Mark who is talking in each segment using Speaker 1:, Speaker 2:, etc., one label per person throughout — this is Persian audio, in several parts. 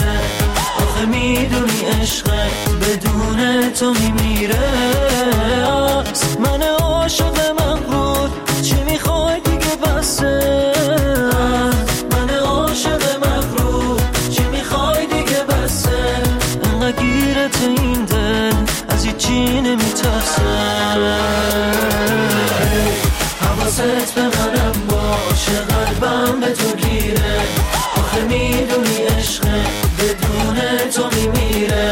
Speaker 1: آخه میدونی عشق بدون تو میمیره. من عاشق مغرور چی میخوای دیگه بسه. من عاشق مغرور چی میخوای دیگه بسه. انقدر گیرت این دل از هیچی نمیترسه. حواست به منم باشه قلبم به تو گیره. آخه میدونی عشق بدون تو میمیره.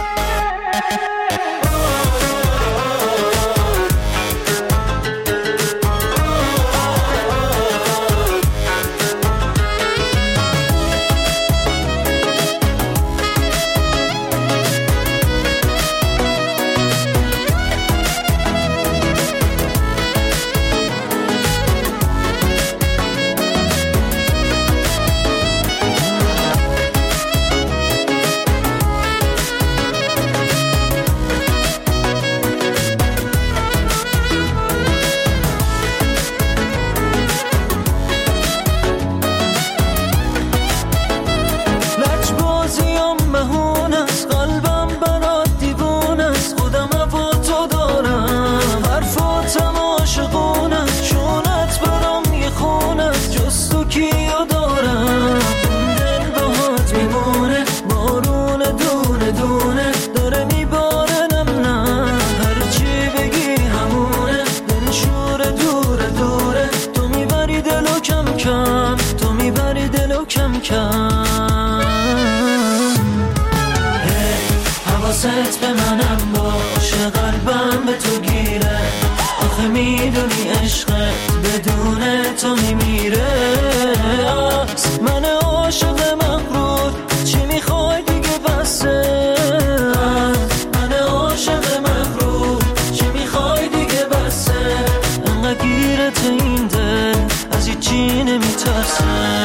Speaker 1: حواست به منم باشه قلبم به تو گیره. آخه میدونی عشق بدون تو میمیره. من عاشق مغرور چی میخوای دیگه بسه. من عاشق مغرور چی میخوای دیگه بسه. انقدر گیرت این دل از هیچی نمیترسه.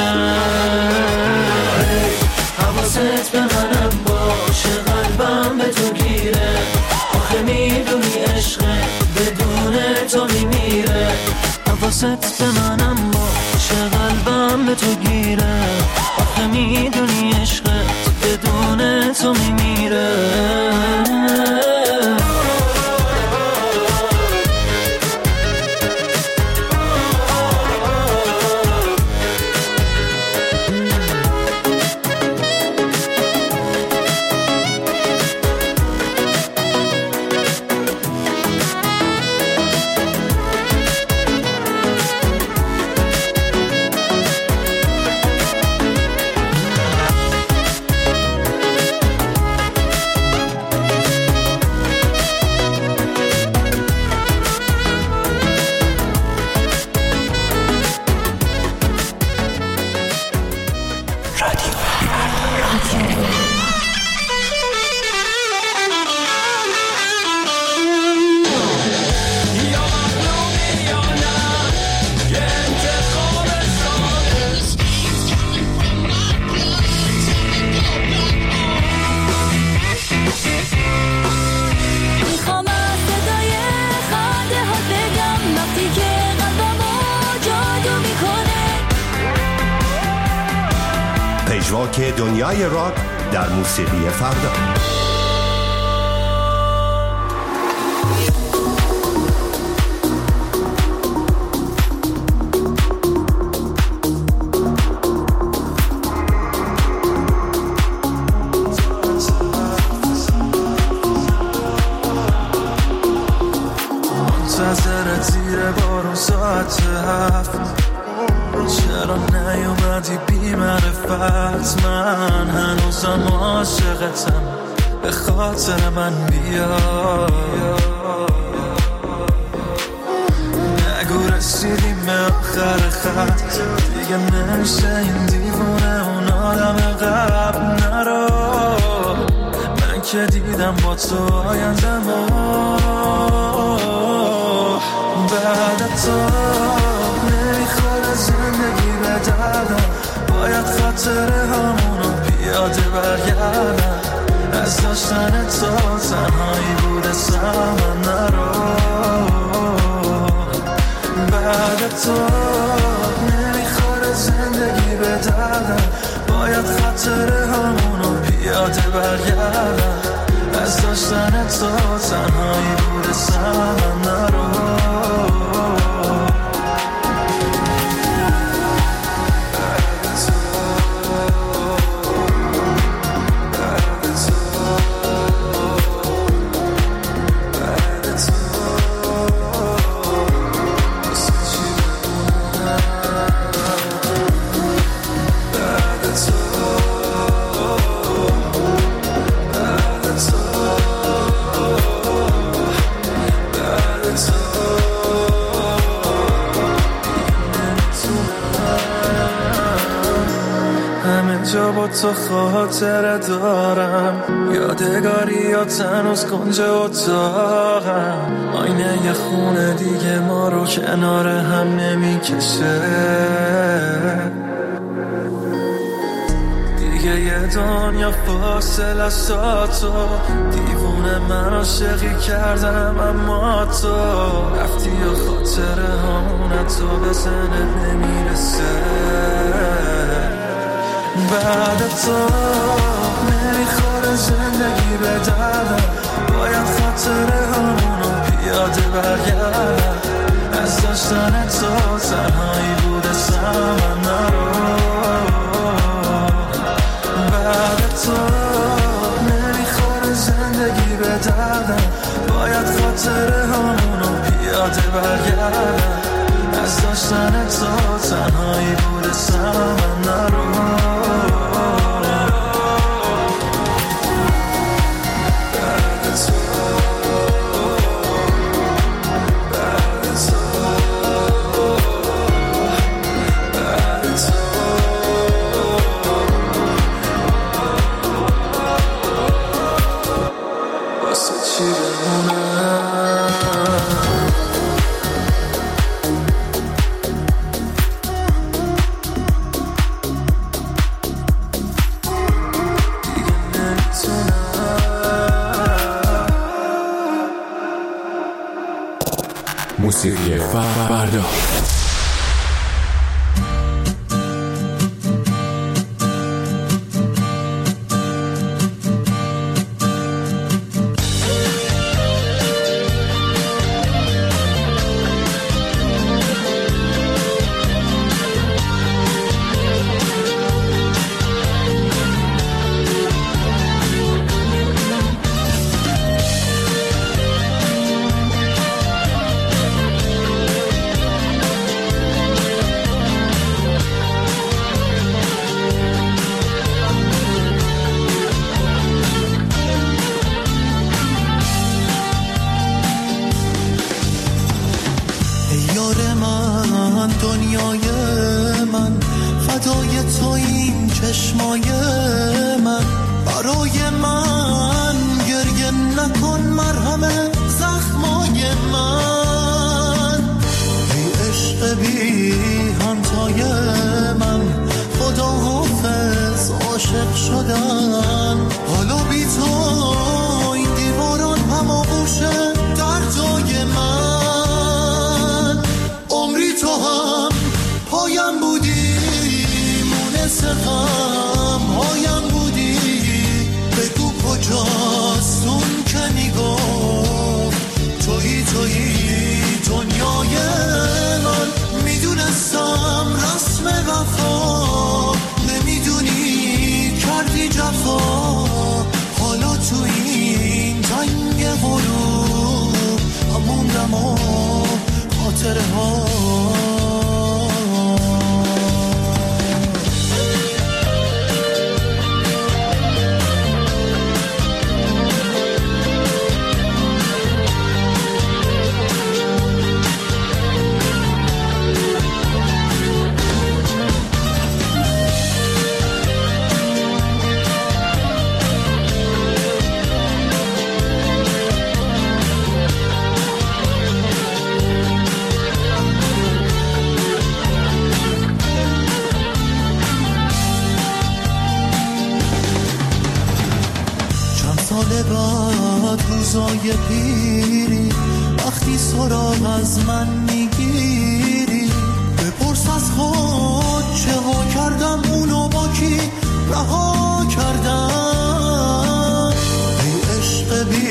Speaker 1: حواست به منم باشه قلبم به تو گیره. آخه میدونی عشق بدون تو میمیره. حواست به منم باشه قلبم به تو گیره. آخه میدونی عشق بدون تو میمیره.
Speaker 2: پژواک دنیای راک در موسیقی فردا.
Speaker 3: منتظر زیر بارون ساعت 7. چرا نیومدی بی معرفت؟ من هنوزم عاشقتم، به خاطر من بیا. نگو رسیدیم به آخر خط، دیگه نمیشه این دیوونه اون آدم قبل. نرو، من که دیدم با تو آیندم بعد تو نمیخوره زندگی به دردم. باید خاطره همونو پیاده برگردم. از داشتن تو تنهایی بوده سمن. نرو، بعد تو نمیخوره زندگی به دردم. باید خاطره همونو داشتن تو تنهایی بوده سمن نرو جا با تو خاطره دارم یادگاریات هنوز کنج اتاقم آینه یه خونه دیگه ما رو کنار هم نمیکشه دیگه یه دنیا فاصله است تو دیوونه من عاشقی کردم اما تو رفتی و خاطره همونه تو به ذهنت نمیرسه بعد تو نمیخوره زندگی به دردم باید خاطره همونو پیاده برگردم از داشتن تو تنهایی بوده سمن نرو بعد تو نمیخوره زندگی به دردم باید خاطره همونو پیاده برگردم از داشتن تو تنهایی بوده سمن نرو
Speaker 4: موسیقی فردا
Speaker 5: روزای پیری وقتی سراغ از من میگیری بپرس از خود چه ها کردم اونو با کی رها کردم ای عشق بی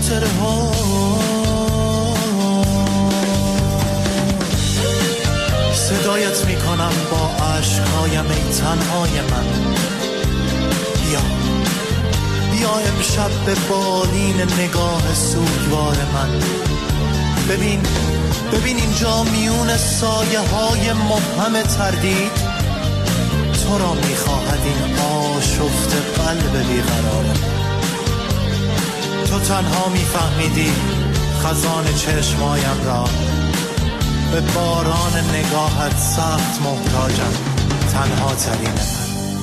Speaker 5: خاطره ها. صدایت میکنم با عشقهایم ای تنهای من. بیا امشب به بالین نگاه سوگوار من. ببین اینجا میون سایه های مبهم تردید تو را میخواهد این آشفته قلب بیقرار من. تو تنها میفهمیدی خزان چشمایم را، به باران نگاهت سخت محتاجم، تنها ترین من.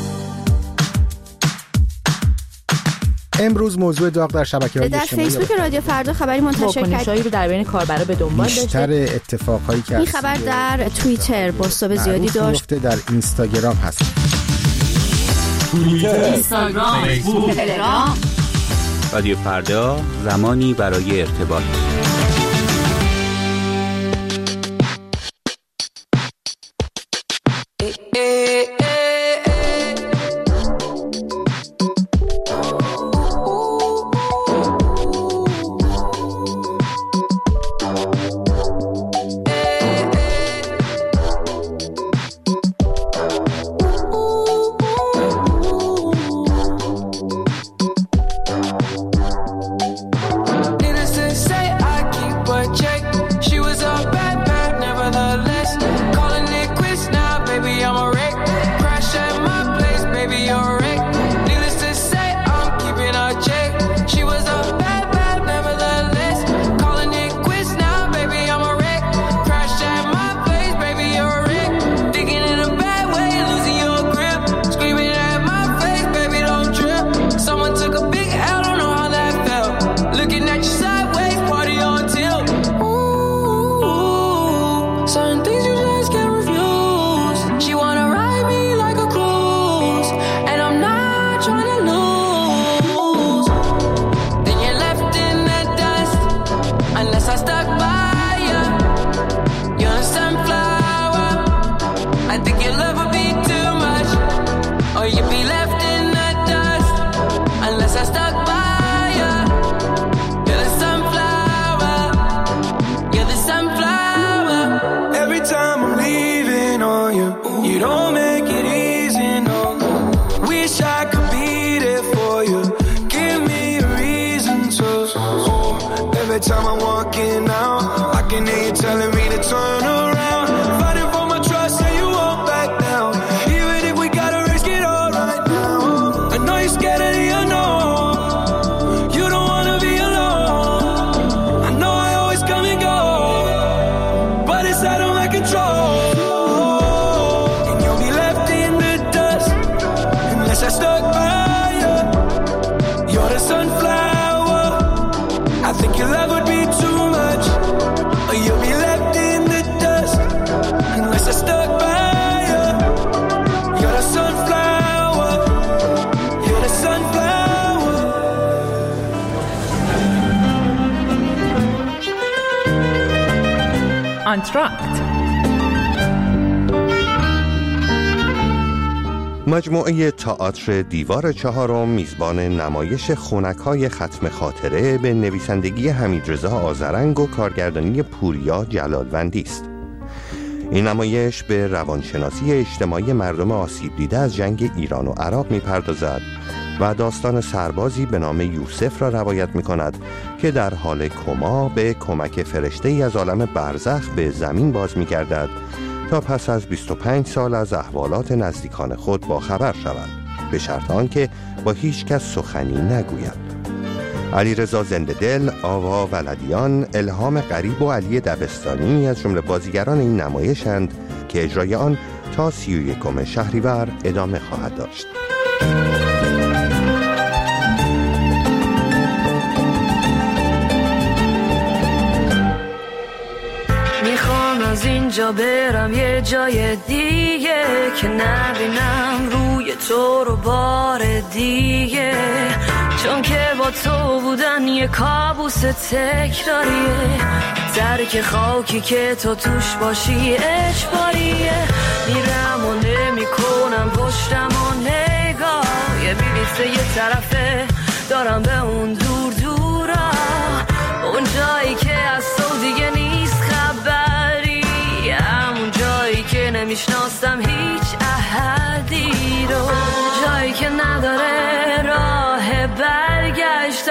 Speaker 6: امروز موضوع داغ در شبکه‌های اجتماعی
Speaker 7: در فیسبوک رادیو فردا خبری منتشر کرد
Speaker 8: رو در بین کاربرا به دنبال داشته.
Speaker 6: بیشتر اتفاقایی که
Speaker 7: این خبر در توییتر بازتاب زیادی داشت.
Speaker 6: در اینستاگرام هست.
Speaker 4: توییتر،
Speaker 7: اینستاگرام، فیسبوک، تلگرام.
Speaker 9: رادیو فردا، زمانی برای ارتباط.
Speaker 2: مجموعه تئاتر دیوار چهارم میزبان نمایش خنک‌های ختم خاطره به نویسندگی حمیدرضا آذرنگ و کارگردانی پوریا جلالوندی است. این نمایش به روانشناسی اجتماعی مردم آسیب دیده از جنگ ایران و عراق می‌پردازد و داستان سربازی به نام یوسف را روایت می‌کند که در حال کما به کمک فرشته‌ای از عالم برزخ به زمین باز می‌گردد تا پس از 25 سال از احوالات نزدیکان خود با خبر شود، به شرط آنکه با هیچ کس سخنی نگوید. علیرضا زنده‌دل، آوا ولدیان، الهام غریب و علی دبستانی از جمله بازیگران این نمایشند که اجرای آن تا 31 شهریور ادامه خواهد داشت.
Speaker 1: از اینجا برم یه جای دیگه که نبینم روی تو رو بار دیگه، چون که با تو بودن یه کابوس تکراریه، درک خاکی که تو توش باشی اجباریه. میرم و نمی کنم پشتم و نگاه، یه بلیت یه طرفه دارم به اون دور دورا،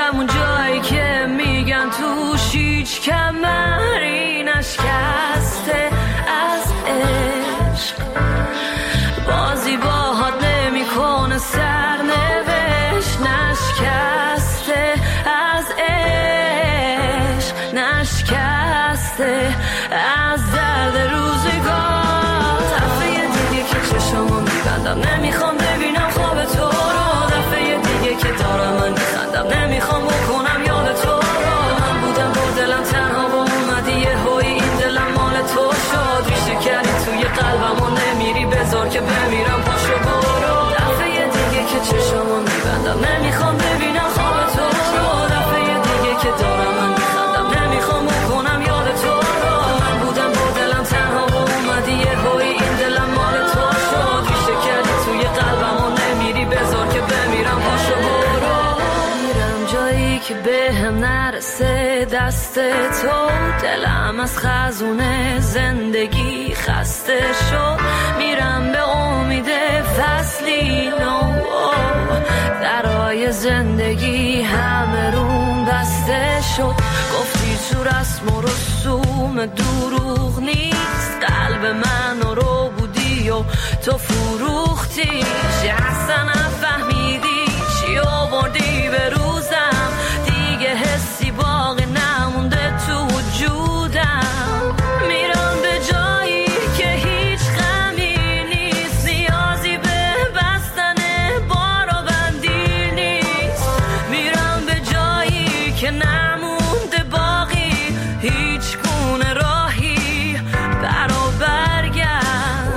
Speaker 1: همون جایی که میگن توش هیچ کمری نشکسته از عشق، بازی باهات نمیکنه سرنوشت، نشکسته از عشق، نشکسته از درد روزگار. دفعه دیگه که چشمو میبندم نمیخوام ببینم خواب تو رو، دفعه دیگه که دارم من میخندم نمیخوام بکنم یاد تو رو. من بودم با دلم تنها و اومدی یه هوی این دلم مال تو شد، ریشه کردی توی قلبم و نمیری بذار که بمیرم پاشو برو. دفعه دیگه که چشمو میبندم نمیخوام ببینم خواب تو رو، دفعه دیگه که دارم من میخندم نمیخوام بکنم یاد تو رو. من بودم با دلم تنها و اومدی یه هوی این دلم مال تو شد، ریشه کردی توی قلبم و نمیری بذار که بمیرم پاشو برو. میرم جایی که بهم نرسه دست تو، دلم از خزونه زندگی خسته شد، میرم به امید فصلی نو، درای زندگی همه روم بسته شد. گفتی تو رسم و رسوم دروغ نیست، قلب من رو بودی و تو فروختی، اصلا نفهمیدی چی آوردی به روزم، دیگه حسی باقی نمونده تو وجودم. میرم به جایی که هیچ غمی نیست، نیازی به بستن بار و بندی نیست، میرم به جایی که نمونده باقی هیچ گونه راهی برا برگرد.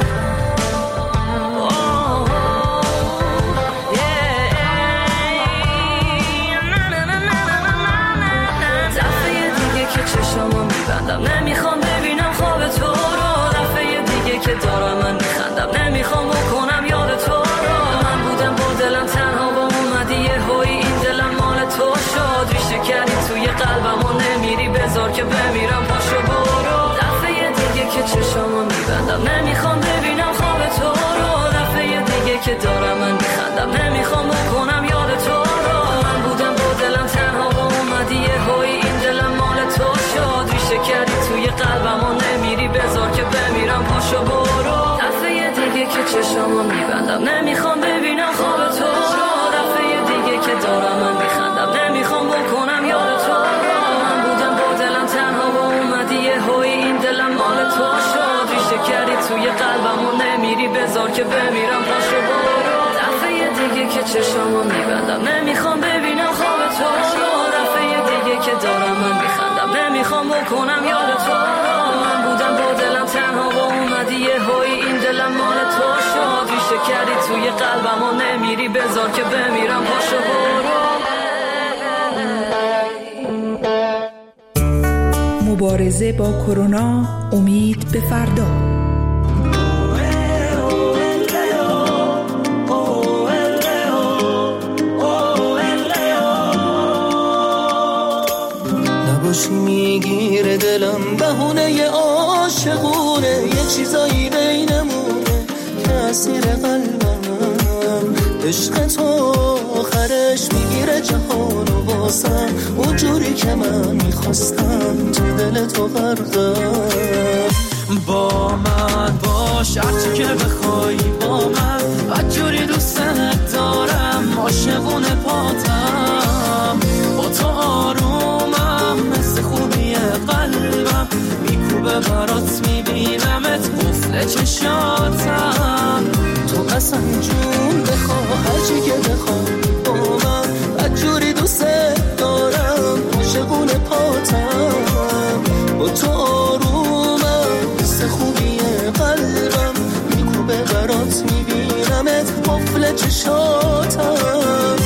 Speaker 1: نمیخوام ببینم خواب تو رو، دفعه دیگه که دارم من میخندم نمیخوام بکنم یاد تو رو. من بودم با دلم تنها و اومدی یه هوی این دلم مال تو شد، ریشه کردی توی قلبم و نمیری بذار که بمیرم پاشو برو. دفعه دیگه که چشمو میبندم نمیخوام ببینم خواب تو رو، دفعه دیگه که دارم من میخندم نمیخوام بکنم یاد تو رو. من بودم با دلم تنها و اومدی یه هوی این دلم مال تو شد، ریشه کردی توی قلبم و نمیری بذار که بمیرم پاشو برو. دفعه دیگه که چشمو میبندم نمیخوام ببینم خواب تو رو، دفعه دیگه که دارم من میخندم نمیخوام بکنم یاد تو رو. من بودم با دلم تنها و اومدی یه هوی این دلم مال تو شد، ریشه کردی توی قلبم و نمیری بذار که بمیرم پاشو برو. دفعه دیگه که چشمو میبندم نمیخوام ببینم خواب تو رو، دفعه دیگه که دارم من میخندم نمیخوام بکنم یاد تو رو. من بودم با دلم تنها و اومدی یه هوی این دلم مال تو شد، ریشه کردی توی قلبم و نمیری بذار که بمیرم پاشو برو.
Speaker 10: مبارزه با کرونا، امید به فردا.
Speaker 5: نباشی میگیره دلم بهونه عاشقونه، یه چیزایی بینمونه که اسیر قلبم، عشق تو آخرش میگیره جهانو واسم، اونجوری که من میخواستم تو دل تو غرقم.
Speaker 3: با من باش هرچی که بخوای، با من بدجوری دوستت دارم، عاشقونه پاتم، با تو آرومم، مثل خوبی قلبم میکوبه برات، میبینمت قفل چشاتم.
Speaker 5: تو اصلا جون بخواه هرچی که بخوای، با من بدجوری دوستت دارم، عاشقونه پاتم، با تو آرومم، مثل خوبی قلبم میکوبه برات، میبینمت قفل چشاتم.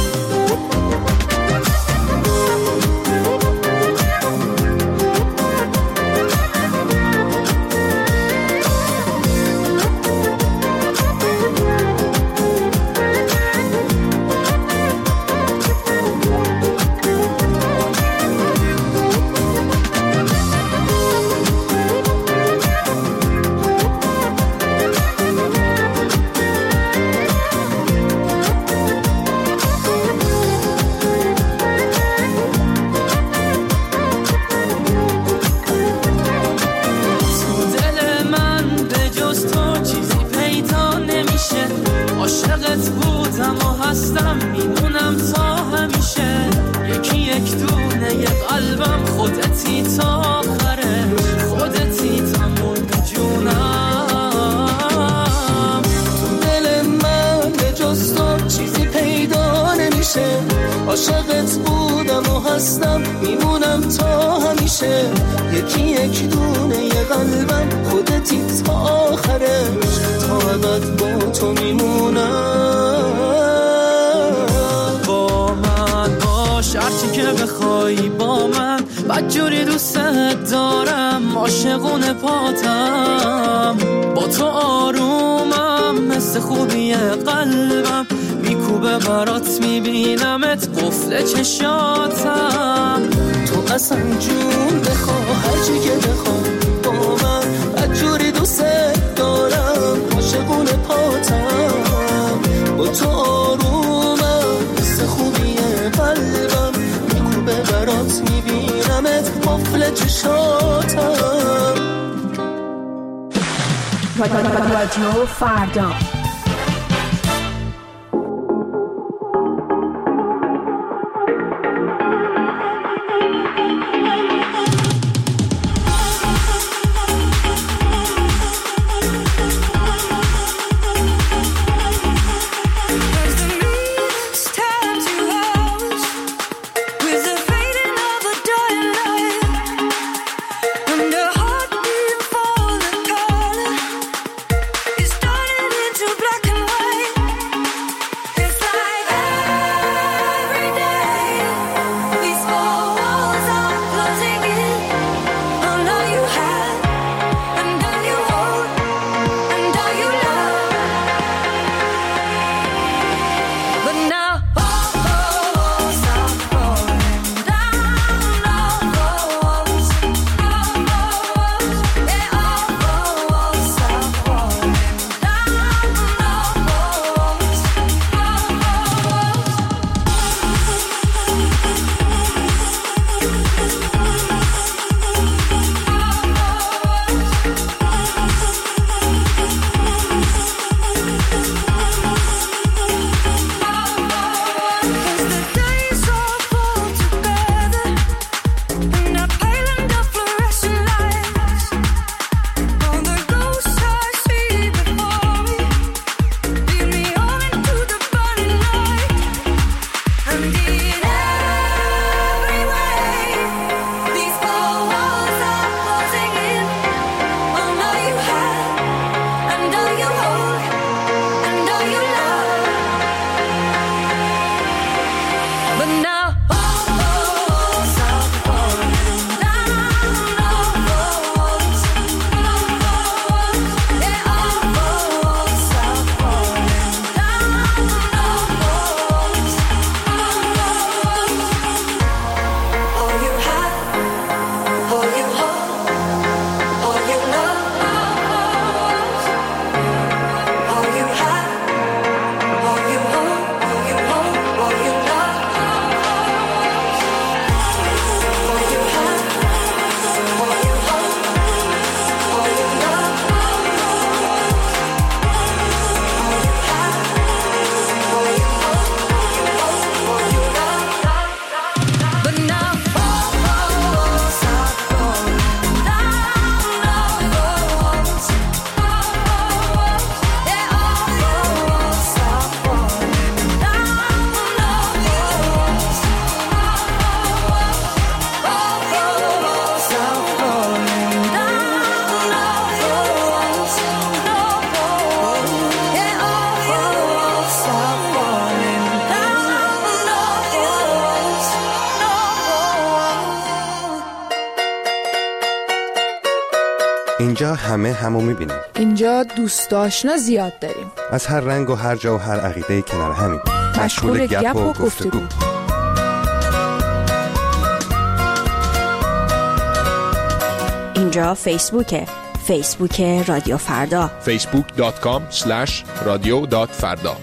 Speaker 1: دونه قلبم خودتی تا آخره، خودتی تموم جونم. تو دل من به جز تو چیزی پیدا نمیشه، عاشقت بودم و هستم میمونم تا همیشه. یکی یک دونه یه قلبم خودتی تا آخره، تا ابد با تو میمونم. با من باش هرچی که بخوای با من، بدجوری دوستت دارم عاشقونه پاتم. با تو آرومم مثل خوبی قلبم، میکوبه برات میبینمت قفل چشاتم. تو اصلا جون بخوا هرچی که بخوا با من، بدجوری دوستت دارم عاشقونه پاتم. با تو آرومم مثل خوبی قلبم، میکوبه برات میبینمت قفل چشاتم.
Speaker 10: رادیو فردا.
Speaker 2: اینجا همه همو میبینیم.
Speaker 10: اینجا دوست آشنا زیاد داریم،
Speaker 2: از هر رنگ و هر جا و هر عقیده کنار همین،
Speaker 10: مشغول گپ و گفتگو.
Speaker 7: اینجا فیسبوکه، فیسبوک رادیو فردا،
Speaker 4: facebook.com/radio.farda.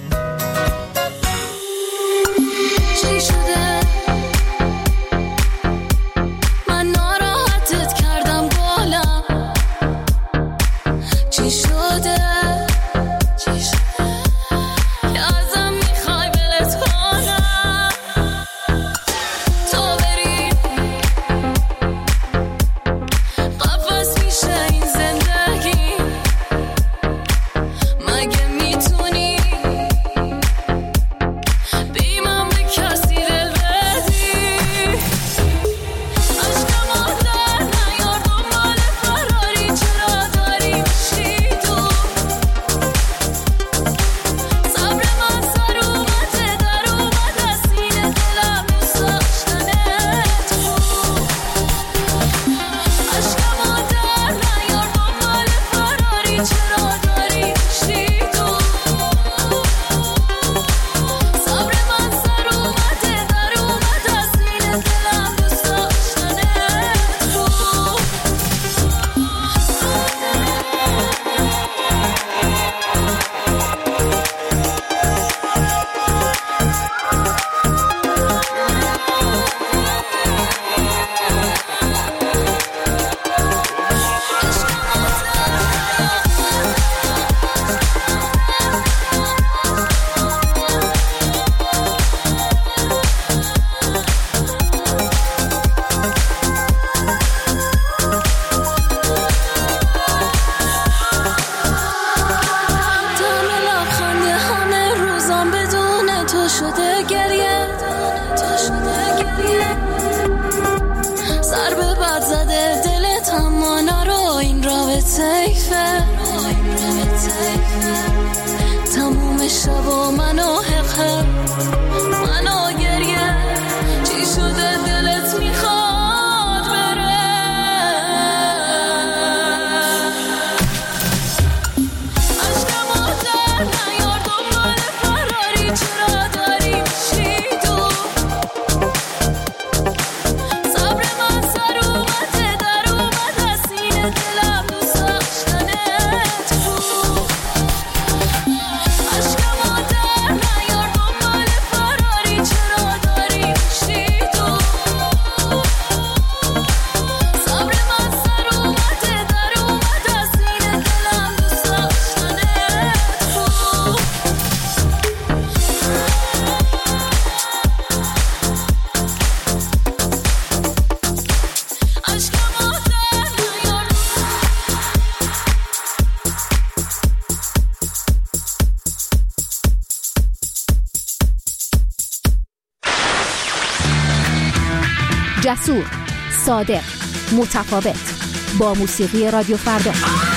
Speaker 11: جسور، صادق، متفاوت. با موسیقی رادیو فردا.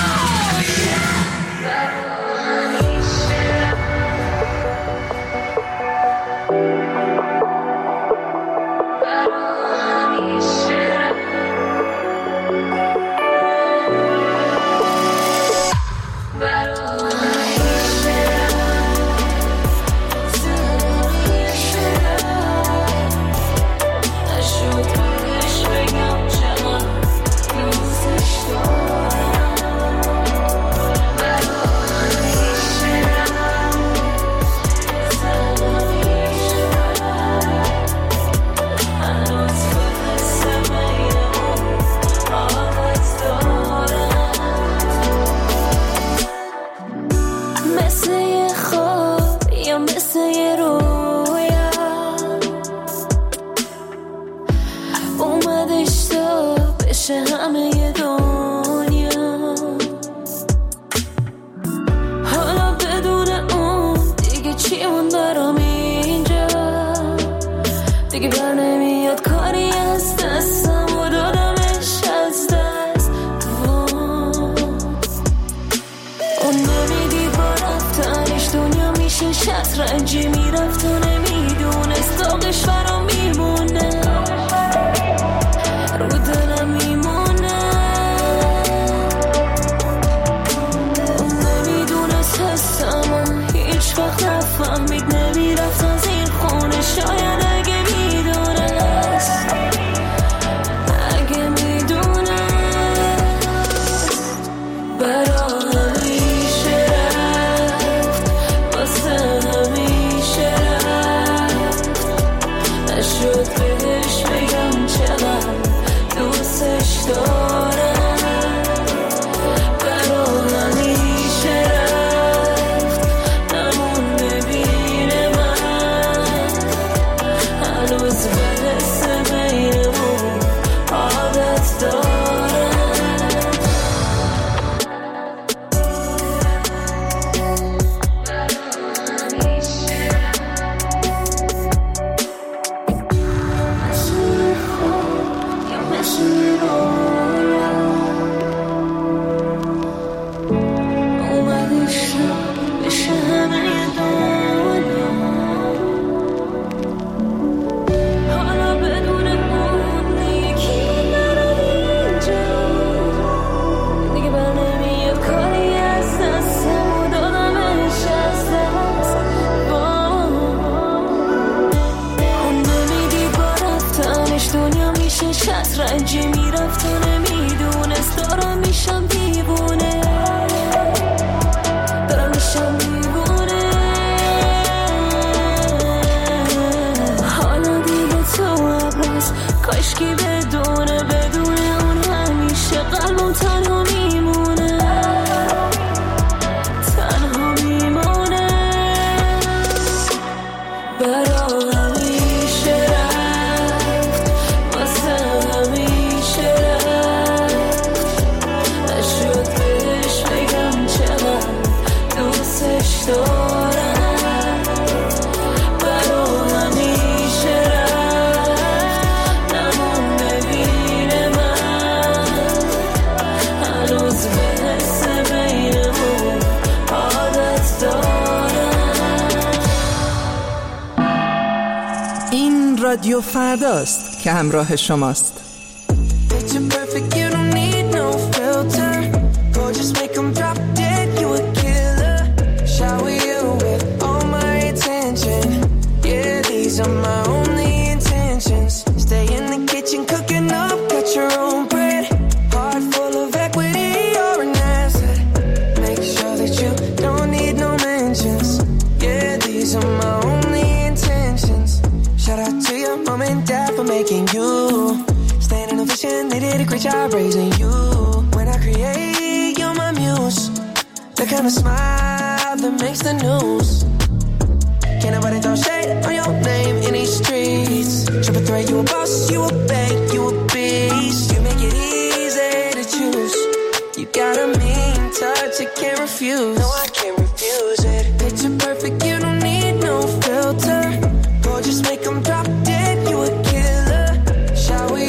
Speaker 1: شطرنجی میرفت و نمیدونست داغش فرا میمونه، رو دلم میمونه. اون نمیدونست حسم هیچ وقت نفهمید، نمیرفت از این خونه. شاید اگه میدونست، اگه میدونست برا همیشه رفت، واسه همیشه رفت. نشد بهش بگم چقدر دوستش دارم، برا همیشه رفت، نمون ببینه من هنوز بحث بینمون عادت دارم. شطرنجی میرفت و نمیدونست دارم میشم دیوونه، دارم میشم دیوونه. حالا دیگه تو عباس کاشکی بدونه، بدون اون همیشه قلبم تنها میمونه، تنها میمونه. برا همیشه رفت، واسه همیشه رفت. نشد بهش بگم چقدر دوستش دارم، برا همیشه رفت، نمون ببینه من هنوز بحث بینمون عادت دارم.
Speaker 10: این رادیو فرداست که همراه شماست.
Speaker 12: Making you stand in a vision, they did a great job raising you. When I create, you're my muse, the kind of smile that makes the news. Can't nobody throw shade on your name in these streets. Triple threat, you a boss, you a bank, you a beast. You make it easy to choose. You got a mean touch, I can't refuse. No, I can't refuse it. Picture perfect, you don't need no filter. Gorgeous, make them drop dead, you a killer. Shower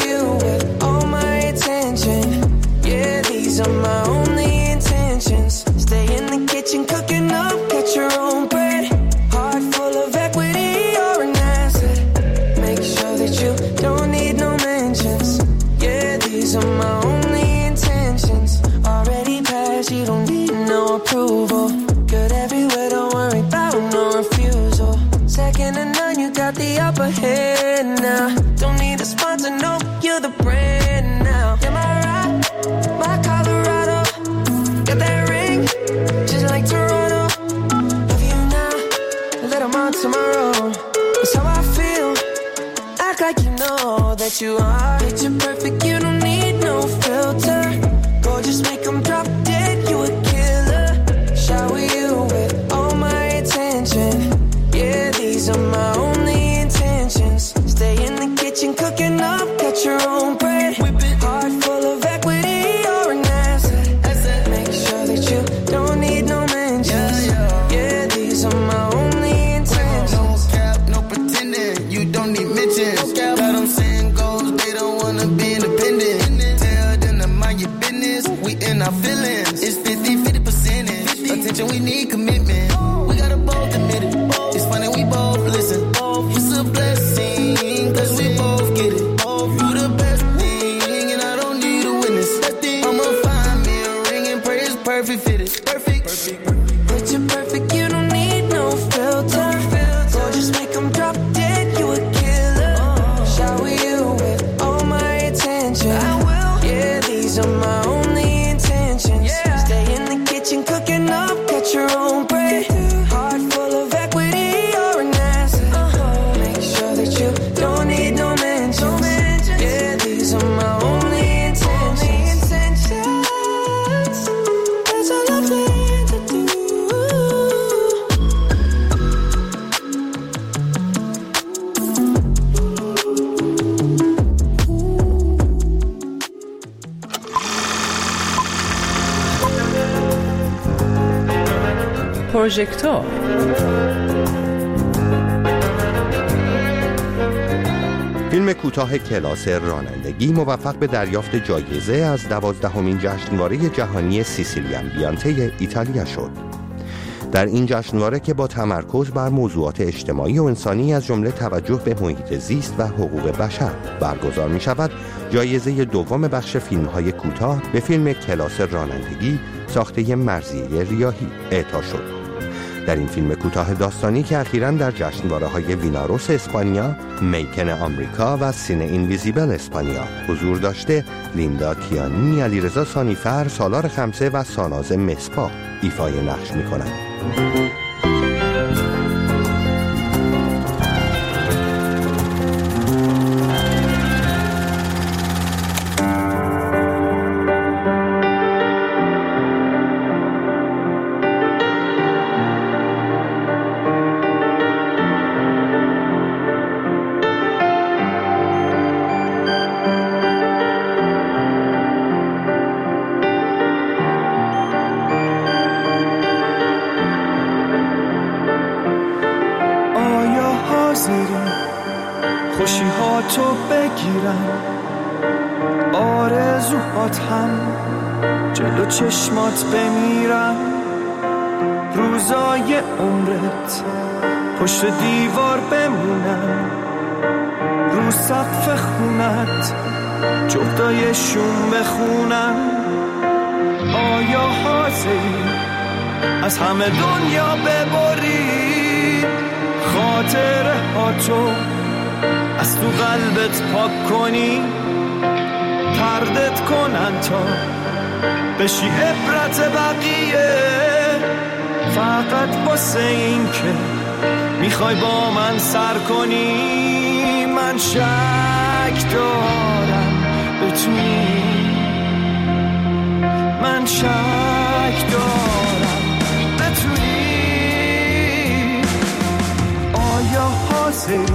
Speaker 12: intentions. Yeah, these are my only intentions. Already passed, you don't need no approval. Good everywhere, don't worry about no refusal. Second to none, you got the upper hand now. Don't need a sponsor, no, you're the brand now. Am I right? My Colorado, got that ring, just like Toronto. Love you now, let them on tomorrow. That's how I feel, act like you know that you are. Picture perfect, you don't need no filter. Gorgeous, make them drop dead, you a killer. Shower you with all my attention. Yeah, these are my only intentions. Stay in the kitchen, cooking up, cut your own bread. Heart full of equity, you're an asset. Make sure that you don't need no mentions. Yeah, these are my only intentions.
Speaker 13: No cap, no pretending, you don't need mentions. Got them saying goals, they don't wanna be independent. Tell them to mind your business, we in our feelings. It's 50% attention, we need commitment. We gotta both admit it. It's funny, we both listen. It's a blessing, cause we both get it. You the best thing, and I don't need a witness. I'ma find me a ring and pray it's perfect fitted. Perfect.
Speaker 12: Picture perfect, you don't need no filter. Just make them drop dead, you a killer. Shower you with all my attention. I will. Yeah, these are my only intentions. Stay in the kitchen, cooking up, cut your own bread. Heart full of equity, you're an asset. Make sure that you don't need no mentions. Yeah, these are my only intentions. That's all I plan to do.
Speaker 10: پروژکتور
Speaker 2: فیلم کوتاه کلاس رانندگی موفق به دریافت جایزه از 12مین جشنواره جهانی سیسیلیان بیانته ایتالیا شد. در این جشنواره که با تمرکز بر موضوعات اجتماعی و انسانی از جمله توجه به محیط زیست و حقوق بشر برگزار می شود، جایزه دوم بخش فیلم‌های کوتاه به فیلم کلاس رانندگی ساخته مرضیه ریاحی اعطا شد. در این فیلم کوتاه داستانی که اخیراً در جشنواره‌های ویناروس اسپانیا، میکن آمریکا و سینه اینویزیبل اسپانیا حضور داشته، لیندا کیانی، علیرضا سانیفر، سالار خمسه و ساناز مسپا ایفای نقش می‌کنند.
Speaker 3: خوشی ها تو بگیرم، آرزوهات هم جلو چشمات بمیرم، روزای عمرت پشت دیوار بمونم، رو سقف خونت جغدای شوم بخونم. آیا حاضری از همه دنیا ببری، خاطره ها تو از تو قلبت پاک کنی، تردت کنن تا بشی عبرت بقیه، فقط واسه این که میخوای با من سر کنی. من شک دارم بتونی، من شک دارم بتونی. آیا حاضری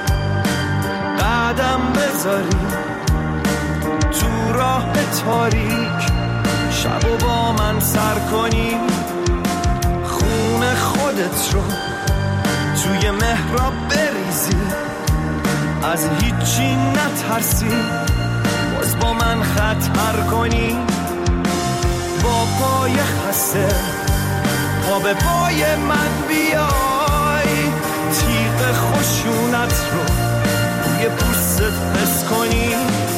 Speaker 3: قدم بذاری تو راه تاریک، شب و با من سر کنی، خون خودت رو توی محراب بریزی، از هیچی نترسی، باز با من خطر کنی، با پای خسته پا به پای من بیای، تیغ خشونت رو روی پوستت حس کنی.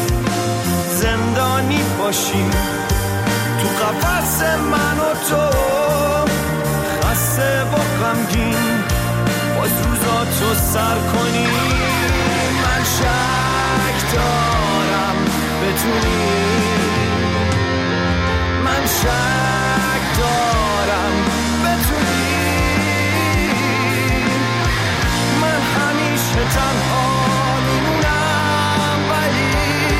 Speaker 3: باشیم تو قفس من و تو، خسته و غمگین باز روزاتو سر کنیم. من شک دارم بتونی، من شک دارم بتونی، من همیشه تنها میمونم ولی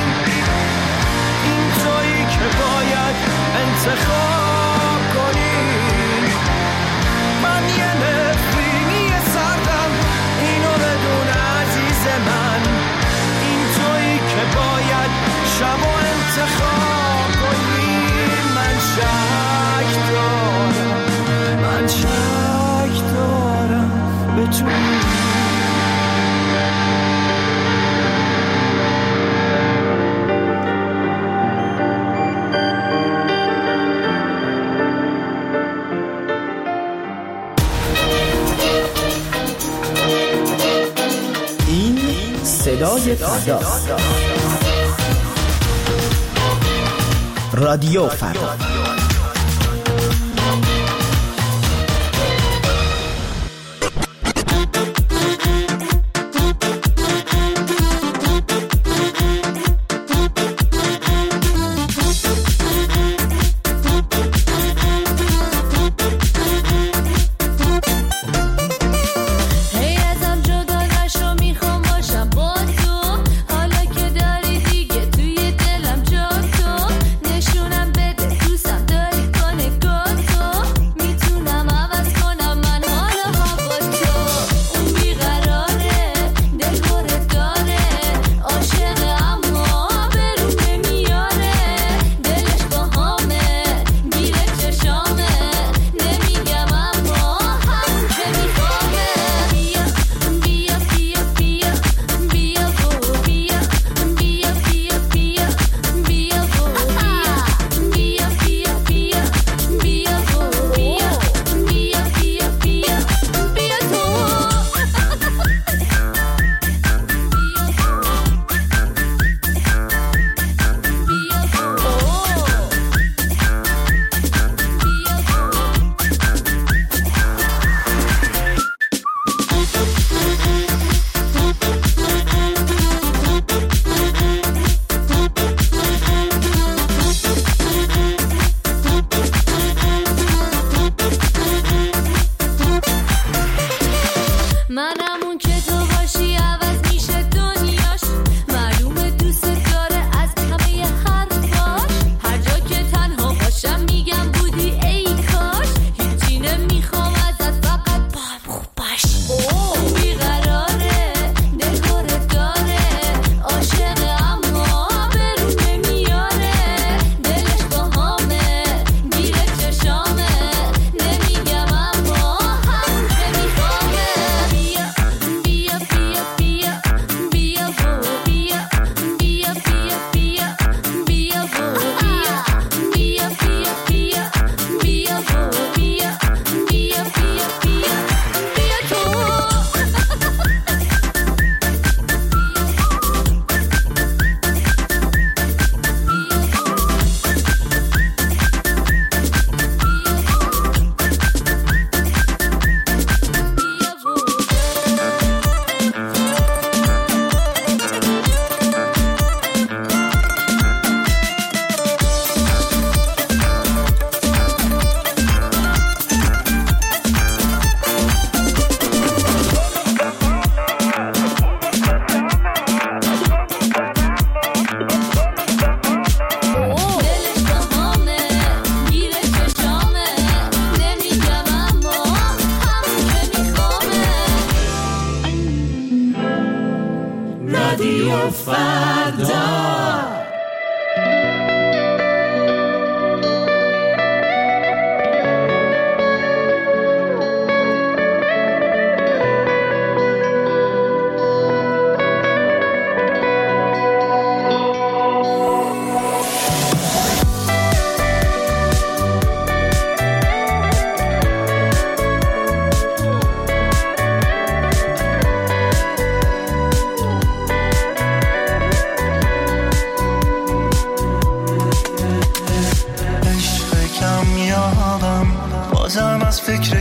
Speaker 3: این تویی که باید انتخاب کنی. من یه نفرینی سردم اینو بدون عزیز من، این تویی که باید شب و انتخاب کنی. من شک دارم، من شک دارم بتونی.
Speaker 14: صدای فردا، رادیو فردا.
Speaker 15: حالا که داری دیگه توی دلم جا تو، نشونم بده دوستم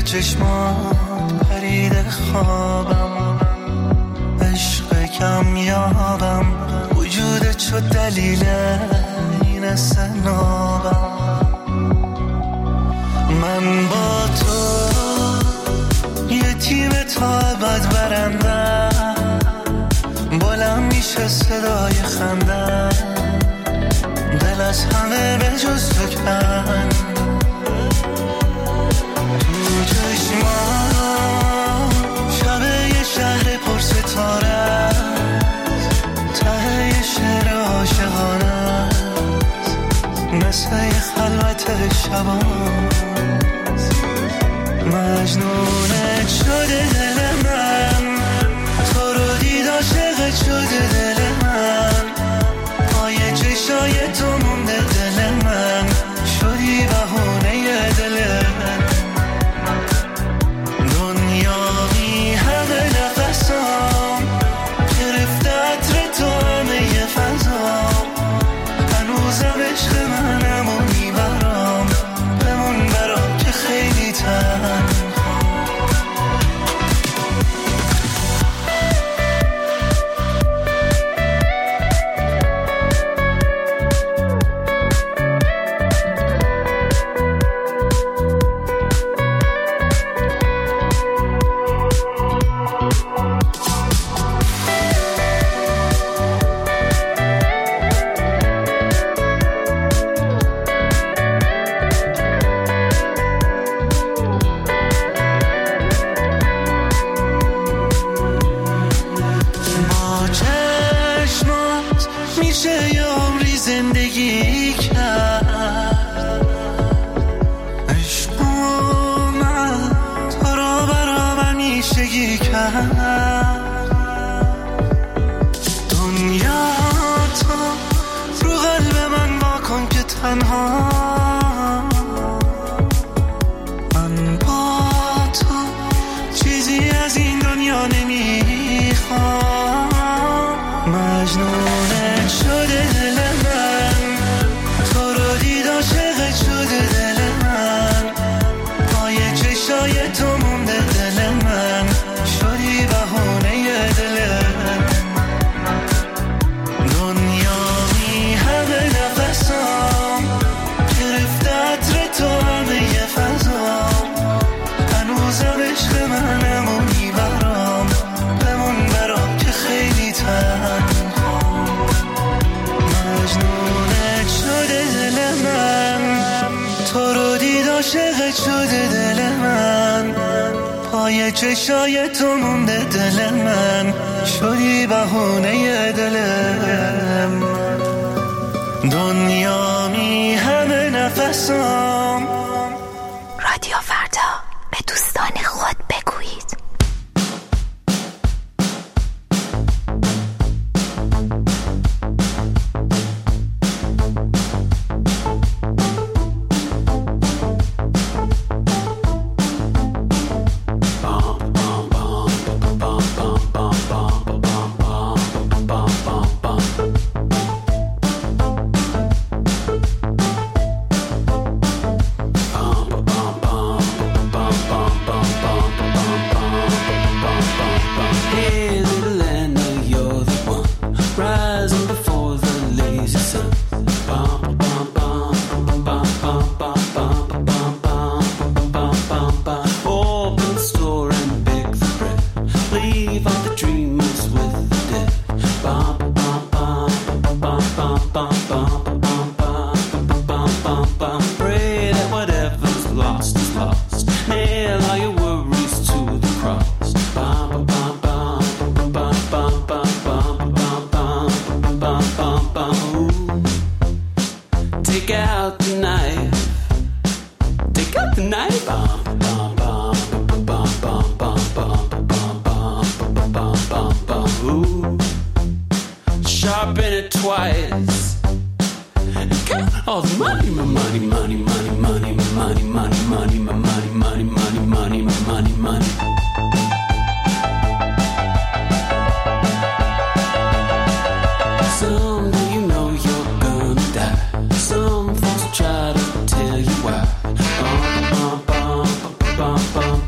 Speaker 3: چشمات پرید خوابم، عشق کم یابم، وجودت شد دلیل این سنابم. من با تو یه تیم تا ابد برندم، بلند میشه صدای خندم، دل از همه به جز تو کن. تو چشمام شب یه شهر پر ستاره است، ته یه شعر عاشقانه است، مثل یه خلوت شبان مجنونت شده دل من، تو رو دید عاشقت شده دل من، پای چشای تو مونده دل من، شدی بهونه دل من. دنیا بی همه نفسام، گرفته عطر تو همه فضا، هنوزم عشق منم و میبرام، بمون برام که خیلی تنها. چشای تو مونده دل من، شدی بهونه دلم. دنیا می همه نفسام.
Speaker 11: رادیو فردا، به دوستان خود بگویید.
Speaker 1: Some folks try to tell you why.